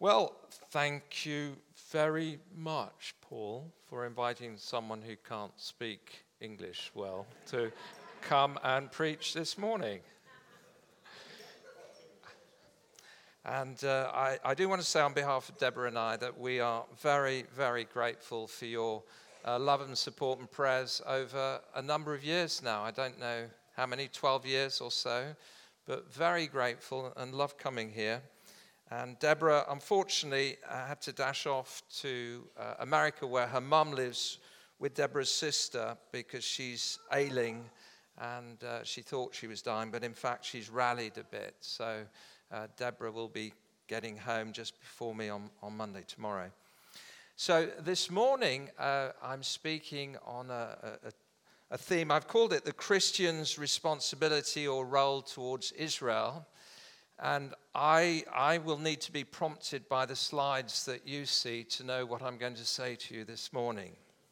Well, thank you very much, Paul, for inviting someone who can't speak English well to come and preach this morning. And I do want to say on behalf of Deborah and I that we are very, very grateful for your love and support and prayers over a number of years now. I don't know how many, 12 years or so, but very grateful and love coming here. And Deborah, unfortunately, had to dash off to America where her mum lives with Deborah's sister because she's ailing and she thought she was dying, but in fact she's rallied a bit. So Deborah will be getting home just before me on Monday, tomorrow. So this morning I'm speaking on a theme. I've called it the Christian's responsibility or role towards Israel. And I will need to be prompted by the slides that you see to know what I'm going to say to you this morning.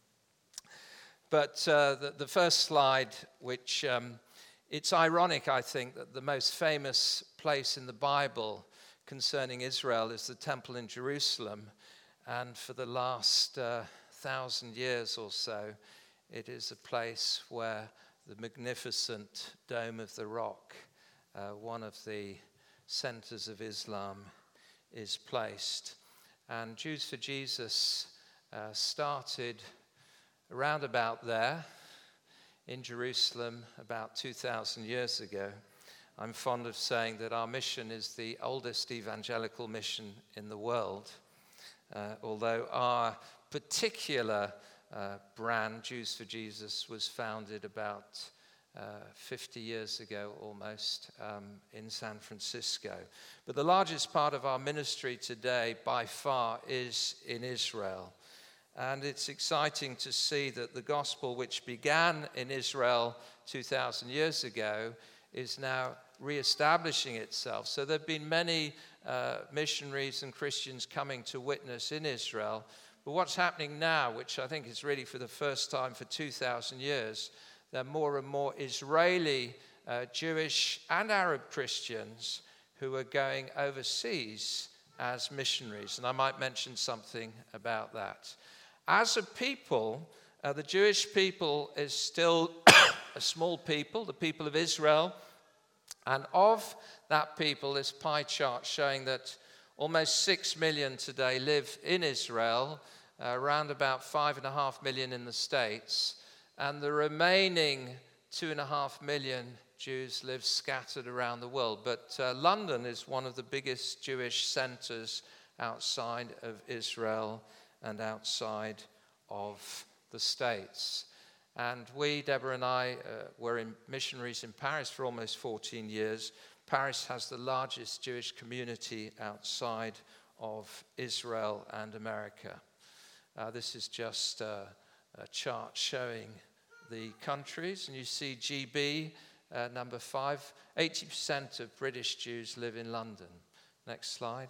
But the first slide, which it's ironic, I think, that the most famous place in the Bible concerning Israel is the temple in Jerusalem. And for the last 1,000 years or so, it is a place where the magnificent Dome of the Rock, one of the centers of Islam, is placed. And Jews for Jesus started around about there in Jerusalem about 2,000 years ago. I'm fond of saying that our mission is the oldest evangelical mission in the world, although our particular brand, Jews for Jesus, was founded about 50 years ago almost in San Francisco. But the largest part of our ministry today by far is in Israel. And it's exciting to see that the gospel which began in Israel 2,000 years ago is now reestablishing itself. So there have been many missionaries and Christians coming to witness in Israel. But what's happening now, which I think is really for the first time for 2,000 years, there are more and more Israeli, Jewish and Arab Christians who are going overseas as missionaries. And I might mention something about that. As a people, the Jewish people is still a small people, the people of Israel. And of that people, this pie chart showing that almost 6 million today live in Israel, around about 5.5 million in the States. And the remaining 2.5 million Jews live scattered around the world. But London is one of the biggest Jewish centers outside of Israel and outside of the States. And we, Deborah and I, were missionaries in Paris for almost 14 years. Paris has the largest Jewish community outside of Israel and America. This is just a chart showing the countries, and you see GB, number 5, 80% of British Jews live in London. Next slide.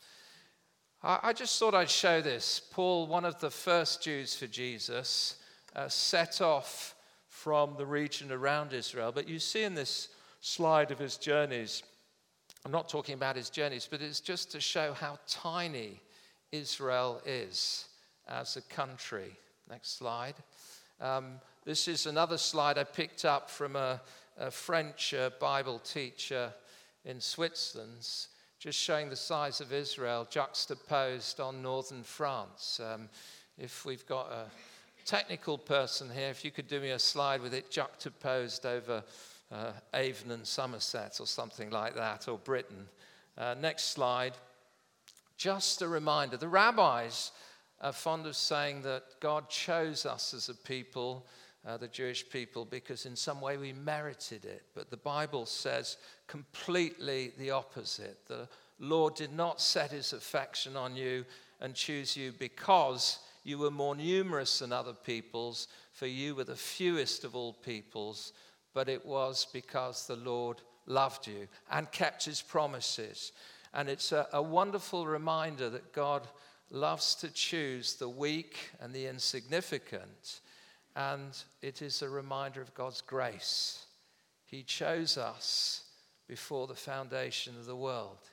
I just thought I'd show this. Paul, one of the first Jews for Jesus, set off from the region around Israel, but you see in this slide of his journeys, I'm not talking about his journeys, but it's just to show how tiny Israel is as a country. Next slide. This is another slide I picked up from a French Bible teacher in Switzerland, just showing the size of Israel juxtaposed on northern France. If we've got a technical person here, if you could do me a slide with it juxtaposed over Avon and Somerset or something like that, or Britain. Next slide. Just a reminder, the rabbis are fond of saying that God chose us as a people, the Jewish people, because in some way we merited it. But the Bible says completely the opposite. The Lord did not set his affection on you and choose you because you were more numerous than other peoples, for you were the fewest of all peoples, but it was because the Lord loved you and kept his promises. And it's a wonderful reminder that God loves to choose the weak and the insignificant, and it is a reminder of God's grace. He chose us before the foundation of the world.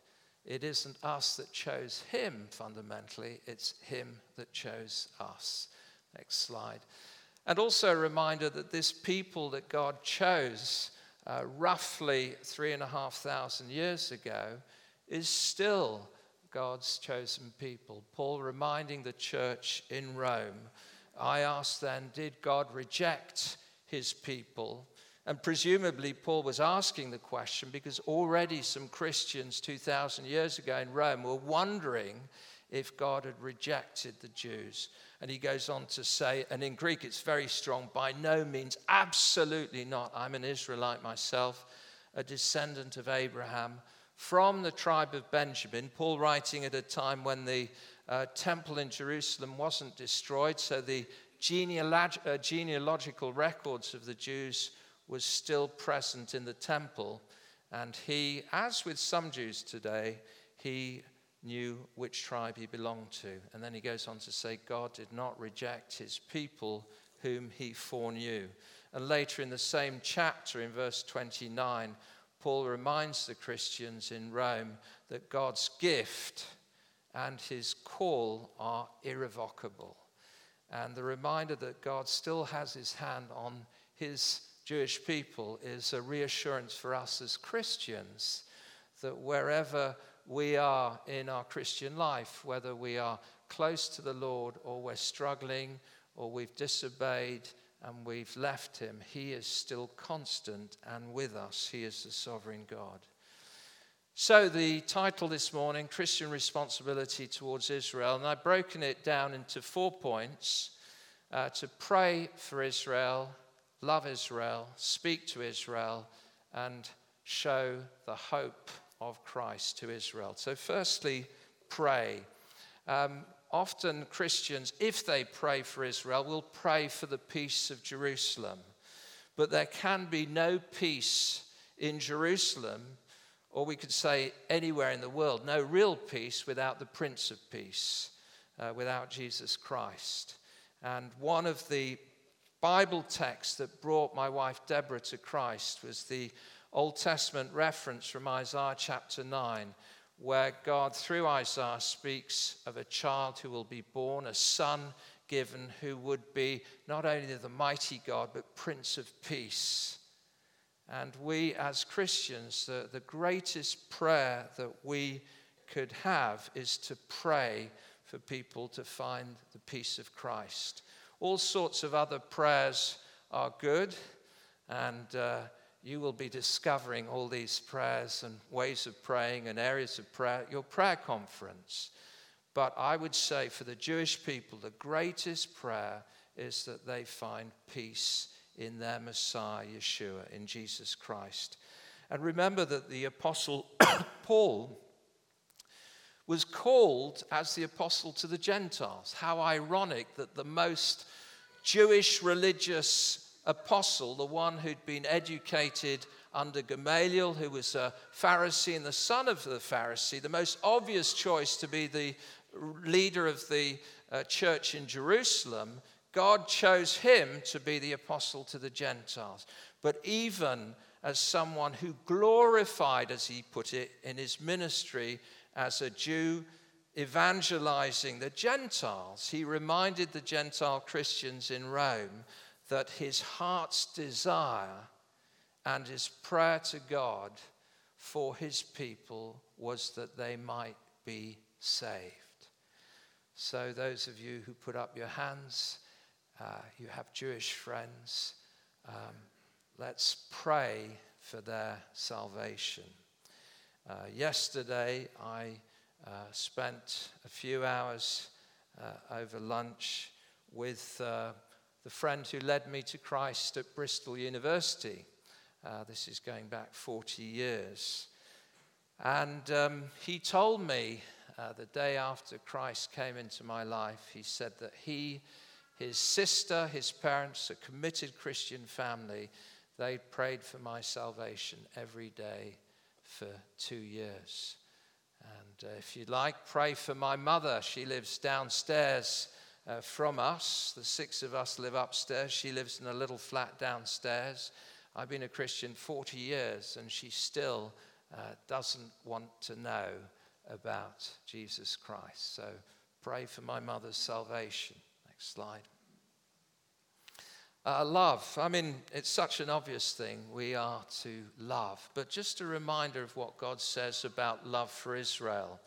it isn't us that chose him fundamentally, it's him that chose us. Next slide. And also a reminder that this people that God chose roughly 3,500 years ago is still God's chosen people. Paul reminding the church in Rome, I ask then, did God reject his people? And presumably Paul was asking the question because already some Christians 2,000 years ago in Rome were wondering if God had rejected the Jews. And he goes on to say, and in Greek it's very strong, by no means, absolutely not. I'm an Israelite myself, a descendant of Abraham, from the tribe of Benjamin. Paul writing at a time when the temple in Jerusalem wasn't destroyed, so the genealogical records of the Jews was still present in the temple. And he, as with some Jews today, he knew which tribe he belonged to. And then he goes on to say, God did not reject his people whom he foreknew. And later in the same chapter, in verse 29, Paul reminds the Christians in Rome that God's gift and his call are irrevocable. And the reminder that God still has his hand on his Jewish people is a reassurance for us as Christians that wherever we are in our Christian life, whether we are close to the Lord or we're struggling or we've disobeyed and we've left him, he is still constant and with us. He is the sovereign God. So the title this morning, Christian Responsibility Towards Israel, and I've broken it down into 4 points: to pray for Israel, love Israel, speak to Israel, and show the hope of Christ to Israel. So firstly, pray. Often Christians, if they pray for Israel, will pray for the peace of Jerusalem. But there can be no peace in Jerusalem, or we could say anywhere in the world, no real peace without the Prince of Peace, without Jesus Christ. And one of the Bible texts that brought my wife Deborah to Christ was the Old Testament reference from Isaiah chapter 9, where God, through Isaiah, speaks of a child who will be born, a son given, who would be not only the mighty God, but Prince of Peace. And we as Christians, the greatest prayer that we could have is to pray for people to find the peace of Christ. All sorts of other prayers are good, and you will be discovering all these prayers and ways of praying and areas of prayer at your prayer conference. But I would say for the Jewish people, the greatest prayer is that they find peace in their Messiah, Yeshua, in Jesus Christ. And remember that the Apostle Paul was called as the apostle to the Gentiles. How ironic that the most Jewish religious apostle, the one who'd been educated under Gamaliel, who was a Pharisee and the son of the Pharisee, the most obvious choice to be the leader of the church in Jerusalem, God chose him to be the apostle to the Gentiles. But even as someone who glorified, as he put it, in his ministry as a Jew evangelizing the Gentiles, he reminded the Gentile Christians in Rome that his heart's desire and his prayer to God for his people was that they might be saved. So those of you who put up your hands, you have Jewish friends, let's pray for their salvation. Yesterday I spent a few hours over lunch with the friend who led me to Christ at Bristol University. This is going back 40 years. And he told me the day after Christ came into my life, he said that he, his sister, his parents, a committed Christian family, they prayed for my salvation every day for 2 years. And if you'd like, pray for my mother. She lives downstairs from us. The 6 of us live upstairs. She lives in a little flat downstairs. I've been a Christian 40 years, and she still doesn't want to know about Jesus Christ. So pray for my mother's salvation. Next slide. Love. I mean, it's such an obvious thing. We are to love. But just a reminder of what God says about love for Israel.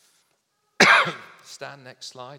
Stand, next slide.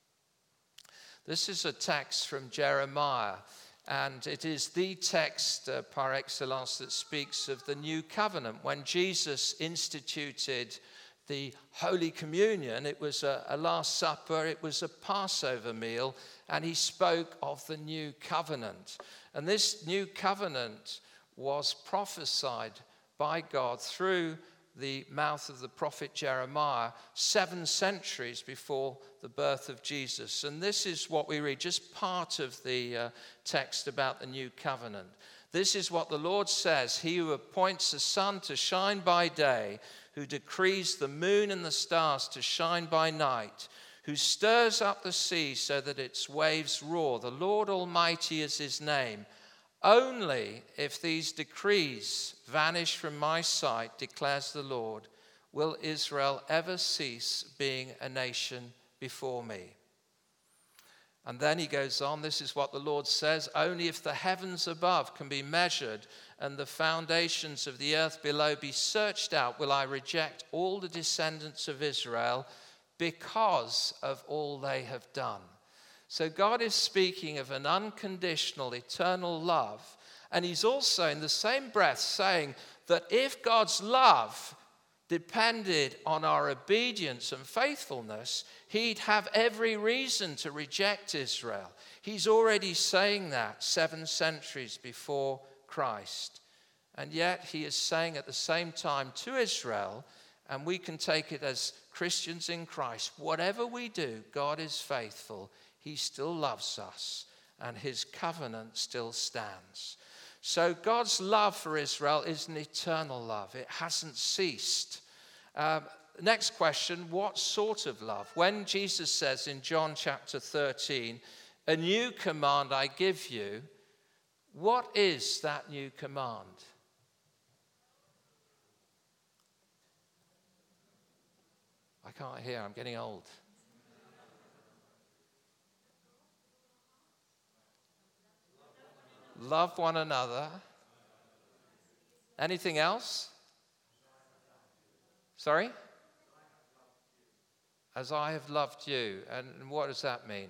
This is a text from Jeremiah, and it is the text par excellence that speaks of the new covenant. When Jesus instituted the Holy Communion, it was a Last Supper, it was a Passover meal, and he spoke of the new covenant. And this new covenant was prophesied by God through the mouth of the prophet Jeremiah 7 centuries before the birth of Jesus. And this is what we read, just part of the text about the new covenant. This is what the Lord says: he who appoints the sun to shine by day, who decrees the moon and the stars to shine by night, who stirs up the sea so that its waves roar. The Lord Almighty is his name. Only if these decrees vanish from my sight, declares the Lord, will Israel ever cease being a nation before me. And then he goes on, this is what the Lord says: only if the heavens above can be measured and the foundations of the earth below be searched out, will I reject all the descendants of Israel because of all they have done. So God is speaking of an unconditional, eternal love. And he's also in the same breath saying that if God's love depended on our obedience and faithfulness, he'd have every reason to reject Israel. He's already saying that 7 centuries before Christ. And yet he is saying at the same time to Israel, and we can take it as Christians in Christ, whatever we do, God is faithful. He still loves us, and his covenant still stands. So God's love for Israel is an eternal love. It hasn't ceased. Next question, what sort of love? When Jesus says in John chapter 13, a new command I give you, what is that new command? I can't hear, I'm getting old. Love one another. Anything else? Sorry? As I have loved you. And what does that mean?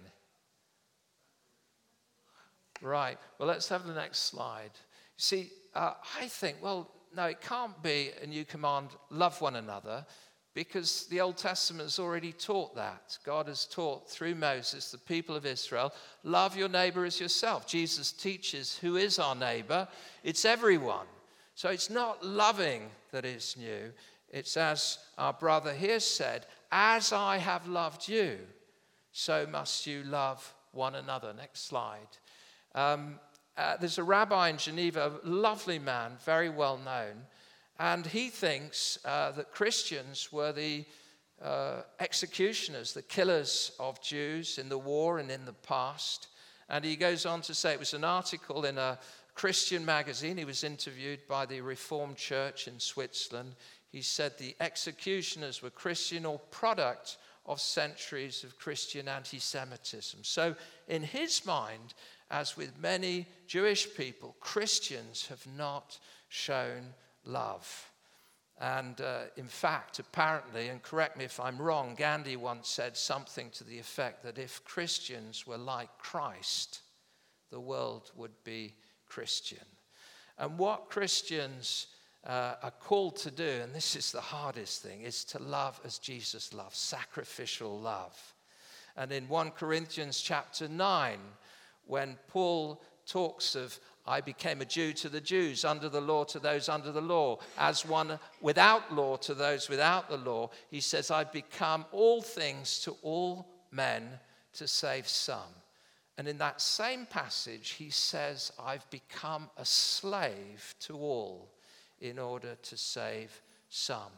Right. Well, let's have the next slide. You see, I think, well, no, it can't be a new command, love one another, because the Old Testament has already taught that. God has taught through Moses, the people of Israel, love your neighbor as yourself. Jesus teaches who is our neighbor. It's everyone. So it's not loving that is new. It's as our brother here said, as I have loved you, so must you love one another. Next slide. There's a rabbi in Geneva, a lovely man, very well known, and he thinks that Christians were the executioners, the killers of Jews in the war and in the past. And he goes on to say, it was an article in a Christian magazine. He was interviewed by the Reformed Church in Switzerland. He said the executioners were Christian or product of centuries of Christian anti-Semitism. So in his mind, as with many Jewish people, Christians have not shown love. And in fact, apparently, and correct me if I'm wrong, Gandhi once said something to the effect that if Christians were like Christ, the world would be Christian. And what Christians are called to do, and this is the hardest thing, is to love as Jesus loved, sacrificial love. And in 1 Corinthians chapter 9, when Paul talks of, I became a Jew to the Jews, under the law to those under the law, as one without law to those without the law, he says, I've become all things to all men to save some. And in that same passage, he says, I've become a slave to all in order to save some.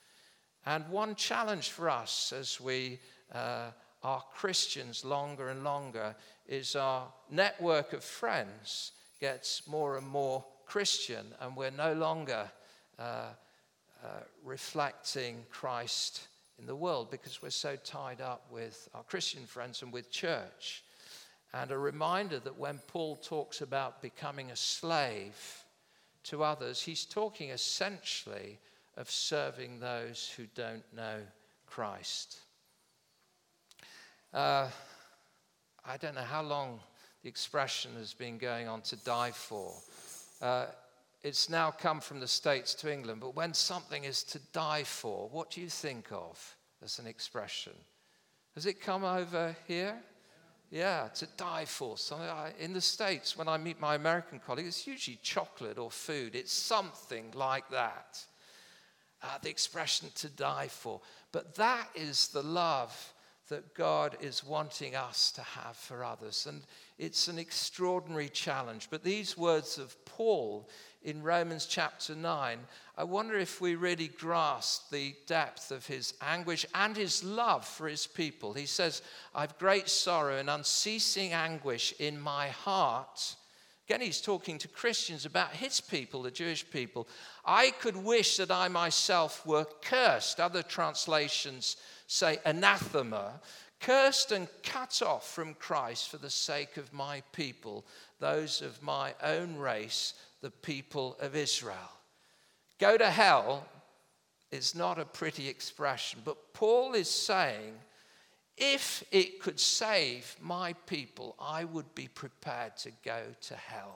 And one challenge for us as we are Christians longer and longer is our network of friends gets more and more Christian, and we're no longer reflecting Christ in the world because we're so tied up with our Christian friends and with church. And a reminder that when Paul talks about becoming a slave to others, he's talking essentially of serving those who don't know Christ. I don't know how long the expression has been going on, to die for. It's now come from the States to England, but when something is to die for, what do you think of as an expression? Has it come over here? Yeah, to die for. In the States, when I meet my American colleagues, it's usually chocolate or food. It's something like that. The expression to die for. But that is the love that God is wanting us to have for others. And it's an extraordinary challenge. But these words of Paul in Romans chapter 9, I wonder if we really grasp the depth of his anguish and his love for his people. He says, I've great sorrow and unceasing anguish in my heart. Again, he's talking to Christians about his people, the Jewish people. I could wish that I myself were cursed. Other translations say anathema, cursed and cut off from Christ for the sake of my people, those of my own race, the people of Israel. Go to hell is not a pretty expression, but Paul is saying, if it could save my people, I would be prepared to go to hell.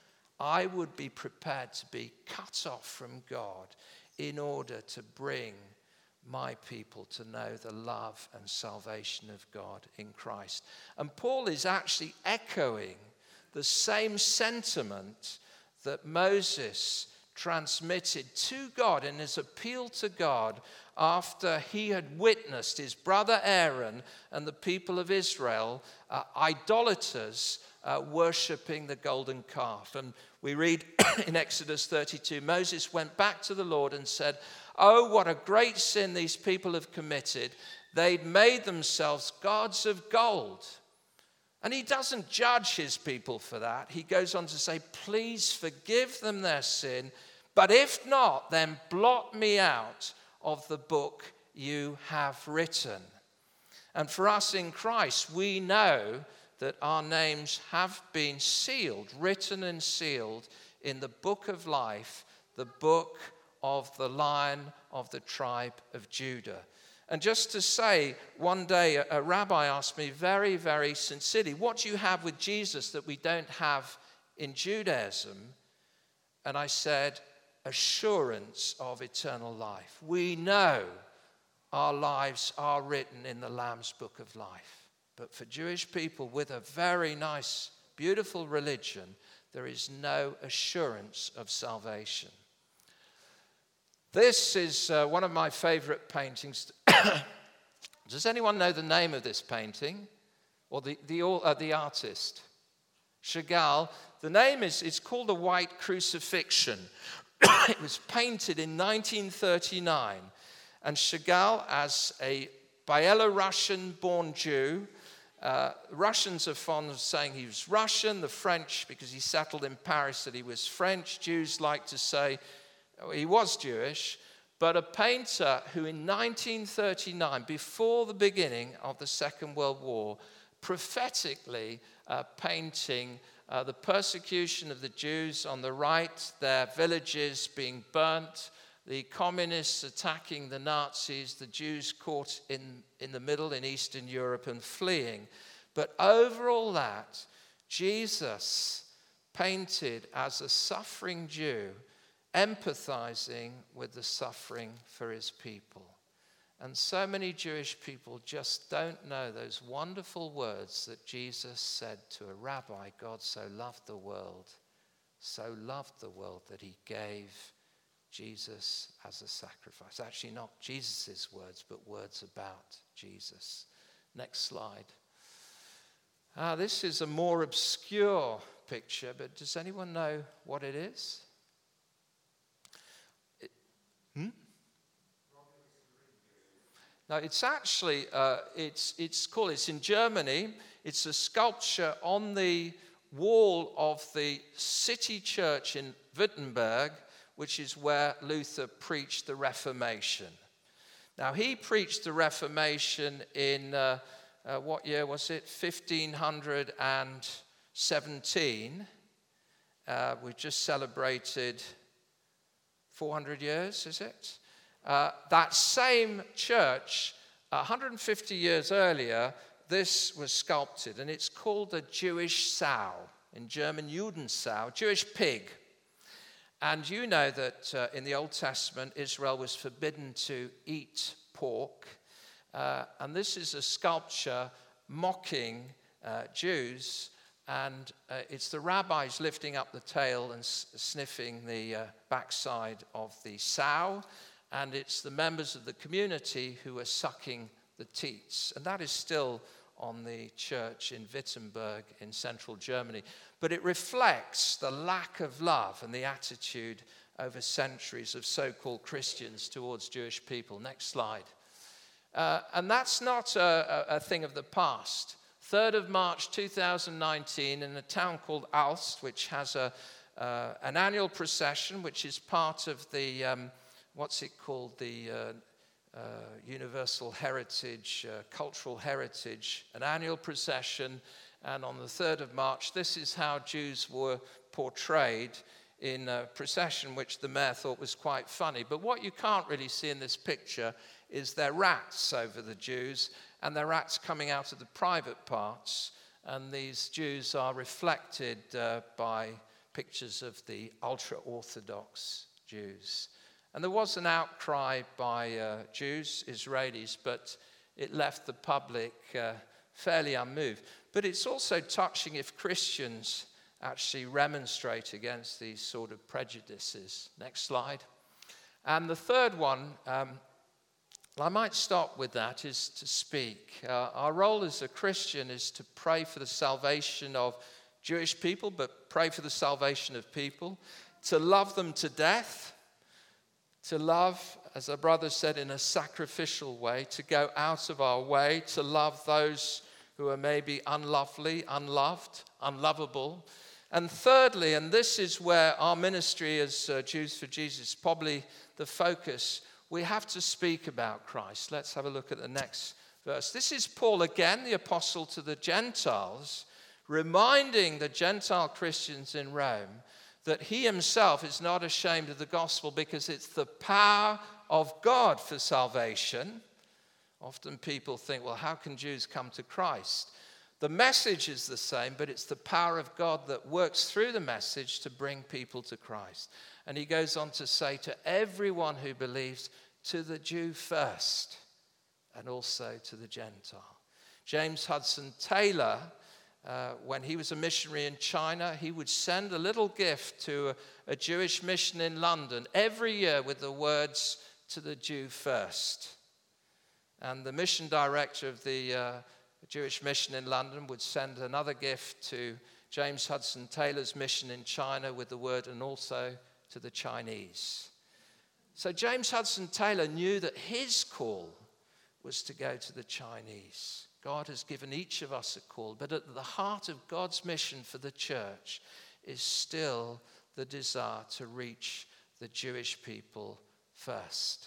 I would be prepared to be cut off from God in order to bring my people to know the love and salvation of God in Christ. And Paul is actually echoing the same sentiment that Moses transmitted to God in his appeal to God after he had witnessed his brother Aaron and the people of Israel, idolaters, worshipping the golden calf. And we read in Exodus 32, Moses went back to the Lord and said, oh, what a great sin these people have committed. They'd made themselves gods of gold. And he doesn't judge his people for that. He goes on to say, please forgive them their sin, but if not, then blot me out of the book you have written. And for us in Christ, we know that our names have been sealed, written and sealed in the book of life, the book of the Lion of the tribe of Judah. And just to say, one day a rabbi asked me very, very sincerely, what do you have with Jesus that we don't have in Judaism? And I said, assurance of eternal life. We know our lives are written in the Lamb's book of life. But for Jewish people with a very nice, beautiful religion, there is no assurance of salvation. This is one of my favorite paintings. Does anyone know the name of this painting? Or the artist? Chagall. The name is called The White Crucifixion. It was painted in 1939. And Chagall, as a Belarusian-born Jew, Russians are fond of saying he was Russian. The French, because he settled in Paris, that he was French. Jews like to say he was Jewish, but a painter who in 1939, before the beginning of the Second World War, prophetically painting the persecution of the Jews on the right, their villages being burnt, the communists attacking the Nazis, the Jews caught in the middle in Eastern Europe and fleeing. But over all that, Jesus painted as a suffering Jew, empathizing with the suffering for his people. And so many Jewish people just don't know those wonderful words that Jesus said to a rabbi, God so loved the world that he gave Jesus as a sacrifice. Actually not Jesus' words, but words about Jesus. Next slide. This is a more obscure picture, but does anyone know what it is? No, it's actually, it's in Germany. It's a sculpture on the wall of the city church in Wittenberg, which is where Luther preached the Reformation. Now, he preached the Reformation in, what year was it? 1517. We've just celebrated 400 years, is it? That same church, 150 years earlier, this was sculpted, and it's called a Jewish sow, in German Judensau, Jewish pig. And you know that in the Old Testament, Israel was forbidden to eat pork. And this is a sculpture mocking Jews. And it's the rabbis lifting up the tail and sniffing the backside of the sow. And it's the members of the community who are sucking the teats. And that is still on the church in Wittenberg in central Germany. But it reflects the lack of love and the attitude over centuries of so-called Christians towards Jewish people. Next slide. And that's not a thing of the past. 3rd of March 2019 in a town called Aalst, which has an annual procession, which is part of the, what's it called, the Universal Heritage, Cultural Heritage, an annual procession. And on the 3rd of March, this is how Jews were portrayed in a procession, which the mayor thought was quite funny. But what you can't really see in this picture is their rats over the Jews, and their rats coming out of the private parts. And these Jews are reflected by pictures of the ultra-Orthodox Jews. And there was an outcry by Jews, Israelis, but it left the public fairly unmoved. But it's also touching if Christians actually remonstrate against these sort of prejudices. Next slide. And the third one, I might stop with that, is to speak. Our role as a Christian is to pray for the salvation of Jewish people, but pray for the salvation of people, to love them to death, to love, as our brother said, in a sacrificial way, to go out of our way, to love those who are maybe unlovely, unloved, unlovable. And thirdly, and this is where our ministry as Jews for Jesus is probably the focus, we have to speak about Christ. Let's have a look at the next verse. This is Paul again, the apostle to the Gentiles, reminding the Gentile Christians in Rome that he himself is not ashamed of the gospel because it's the power of God for salvation. Often people think, well, how can Jews come to Christ? The message is the same, but it's the power of God that works through the message to bring people to Christ. And he goes on to say to everyone who believes, to the Jew first, and also to the Gentile. James Hudson Taylor, when he was a missionary in China, he would send a little gift to a Jewish mission in London every year with the words, to the Jew first. And the mission director of the Jewish mission in London would send another gift to James Hudson Taylor's mission in China with the word, and also to the Chinese. So James Hudson Taylor knew that his call was to go to the Chinese. God has given each of us a call, but at the heart of God's mission for the church is still the desire to reach the Jewish people first.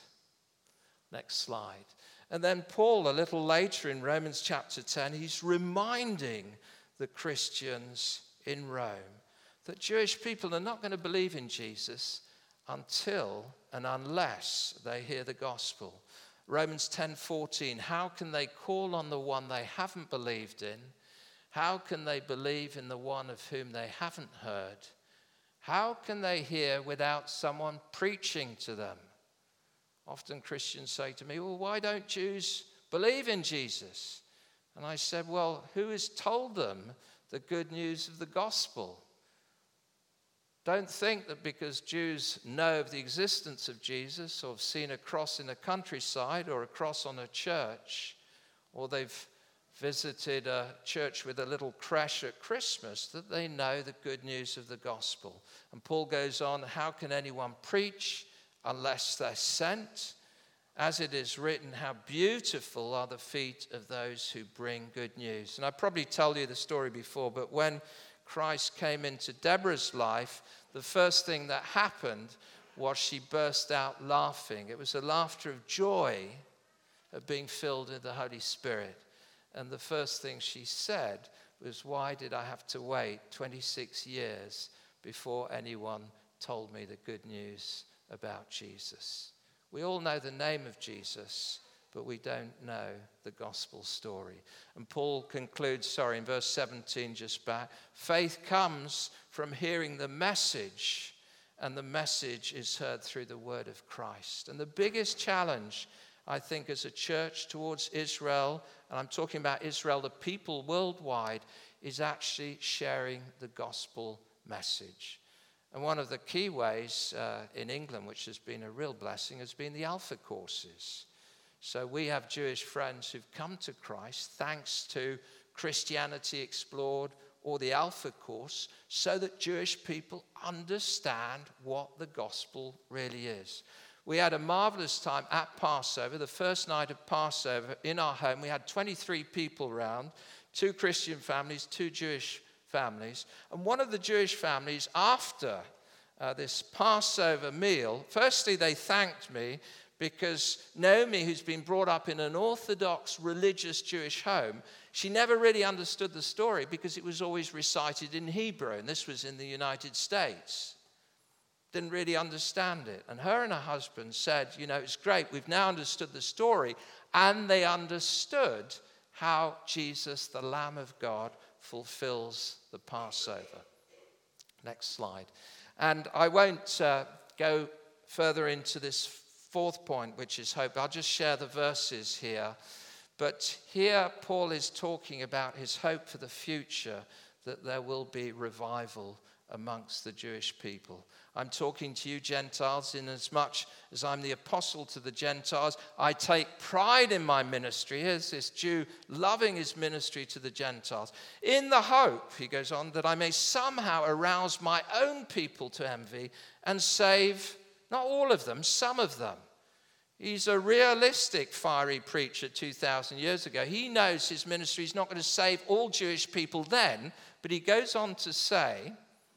Next slide. And then Paul, a little later in Romans chapter 10, he's reminding the Christians in Rome that Jewish people are not going to believe in Jesus until and unless they hear the gospel. Romans 10:14, how can they call on the one they haven't believed in? How can they believe in the one of whom they haven't heard? How can they hear without someone preaching to them? Often Christians say to me, well, why don't Jews believe in Jesus? And I said, well, who has told them the good news of the gospel? Don't think that because Jews know of the existence of Jesus, or have seen a cross in a countryside or a cross on a church, or they've visited a church with a little creche at Christmas, that they know the good news of the gospel. And Paul goes on, how can anyone preach unless they're sent? As it is written, how beautiful are the feet of those who bring good news. And I probably told you the story before, but when Christ came into Deborah's life, the first thing that happened was she burst out laughing. It was a laughter of joy of being filled with the Holy Spirit. And the first thing she said was, why did I have to wait 26 years before anyone told me the good news about Jesus? We all know the name of Jesus, but we don't know the gospel story. And Paul concludes, in verse 17 just back, faith comes from hearing the message, and the message is heard through the word of Christ. And the biggest challenge, I think, as a church towards Israel, and I'm talking about Israel, the people worldwide, is actually sharing the gospel message. And one of the key ways in England, which has been a real blessing, has been the Alpha courses. So we have Jewish friends who've come to Christ thanks to Christianity Explored or the Alpha course, so that Jewish people understand what the gospel really is. We had a marvelous time at Passover, the first night of Passover in our home. We had 23 people around, 2 Christian families, 2 Jewish families. And one of the Jewish families, after this Passover meal, firstly they thanked me because Naomi, who's been brought up in an Orthodox religious Jewish home, she never really understood the story because it was always recited in Hebrew, and this was in the United States. Didn't really understand it. And her and her husband said, it's great, we've now understood the story, and they understood how Jesus, the Lamb of God, fulfills the Passover. Next slide. And I won't go further into this 4th point, which is hope. I'll just share the verses here. But here Paul is talking about his hope for the future, that there will be revival amongst the Jewish people. I'm talking to you Gentiles, in as much as I'm the apostle to the Gentiles. I take pride in my ministry. Here's this Jew loving his ministry to the Gentiles. In the hope, he goes on, that I may somehow arouse my own people to envy and save, not all of them, some of them. He's a realistic, fiery preacher 2,000 years ago. He knows his ministry is not going to save all Jewish people then, but he goes on to say,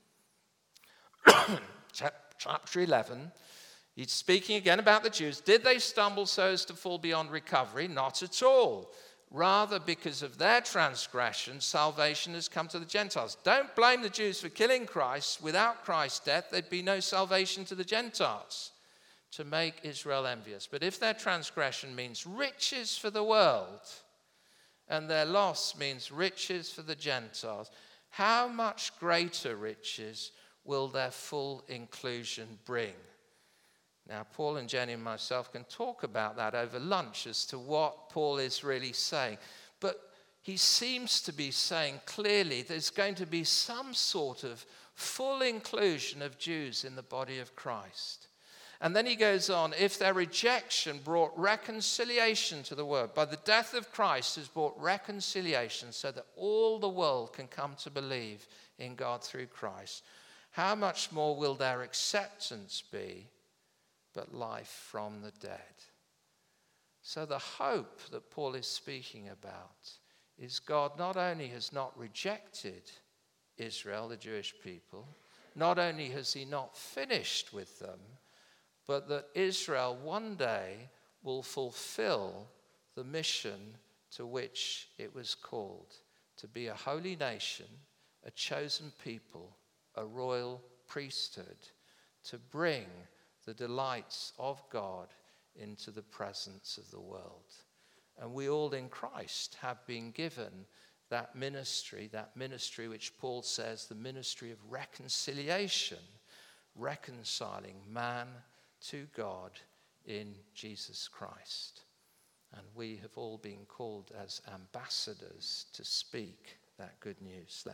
chapter 11, he's speaking again about the Jews. Did they stumble so as to fall beyond recovery? Not at all. Rather, because of their transgression, salvation has come to the Gentiles. Don't blame the Jews for killing Christ. Without Christ's death, there'd be no salvation to the Gentiles, to make Israel envious. But if their transgression means riches for the world, and their loss means riches for the Gentiles, how much greater riches will their full inclusion bring? Now, Paul and Jenny and myself can talk about that over lunch as to what Paul is really saying. But he seems to be saying clearly there's going to be some sort of full inclusion of Jews in the body of Christ. And then he goes on, if their rejection brought reconciliation to the world, by the death of Christ has brought reconciliation so that all the world can come to believe in God through Christ, how much more will their acceptance be but life from the dead? So the hope that Paul is speaking about is God not only has not rejected Israel, the Jewish people, not only has he not finished with them, but that Israel one day will fulfill the mission to which it was called, to be a holy nation, a chosen people, a royal priesthood, to bring the delights of God into the presence of the world. And we all in Christ have been given that ministry which Paul says, the ministry of reconciliation, reconciling man to God in Jesus Christ. And we have all been called as ambassadors to speak that good news.